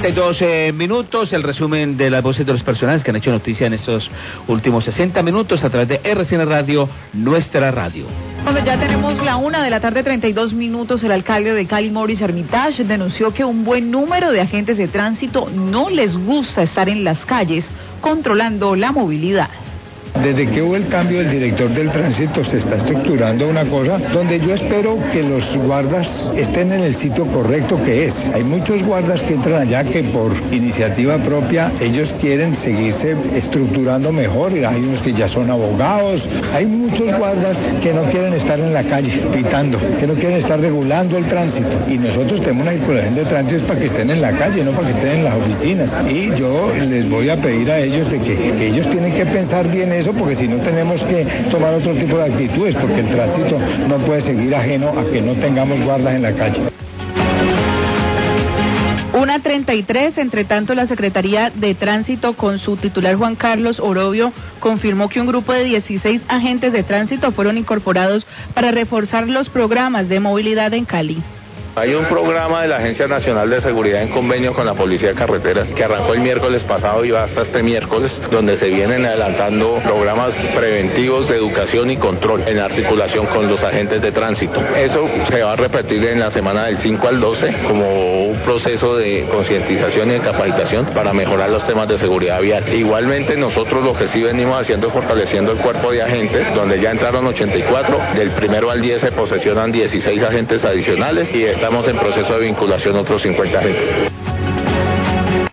12 minutos, el resumen de las voces de los personajes que han hecho noticia en estos últimos 60 minutos a través de RCN Radio, nuestra radio. Cuando ya tenemos la 1:32 p.m, el alcalde de Cali, Maurice Hermitage, denunció que un buen número de agentes de tránsito no les gusta estar en las calles controlando la movilidad. Desde que hubo el cambio del director del tránsito se está estructurando una cosa donde yo espero que los guardas estén en el sitio correcto que es. Hay muchos guardas que entran allá que por iniciativa propia ellos quieren seguirse estructurando mejor. Hay unos que ya son abogados. Hay muchos guardas que no quieren estar en la calle pitando, que no quieren estar regulando el tránsito. Y nosotros tenemos una circulación de tránsito para que estén en la calle, no para que estén en las oficinas. Y yo les voy a pedir a ellos de que ellos tienen que pensar bien eso, porque si no tenemos que tomar otro tipo de actitudes, porque el tránsito no puede seguir ajeno a que no tengamos guardas en la calle. 1:33, entre tanto, la Secretaría de Tránsito, con su titular Juan Carlos Orobio, confirmó que un grupo de 16 agentes de tránsito fueron incorporados para reforzar los programas de movilidad en Cali. Hay un programa de la Agencia Nacional de Seguridad en convenio con la Policía de Carreteras que arrancó el miércoles pasado y va hasta este miércoles, donde se vienen adelantando programas preventivos de educación y control en articulación con los agentes de tránsito. Eso se va a repetir en la semana del 5 al 12 como un proceso de concientización y de capacitación para mejorar los temas de seguridad vial. Igualmente nosotros lo que sí venimos haciendo es fortaleciendo el cuerpo de agentes, donde ya entraron 84, del 1 al 10 se posesionan 16 agentes adicionales y estamos en proceso de vinculación otros 50 agentes.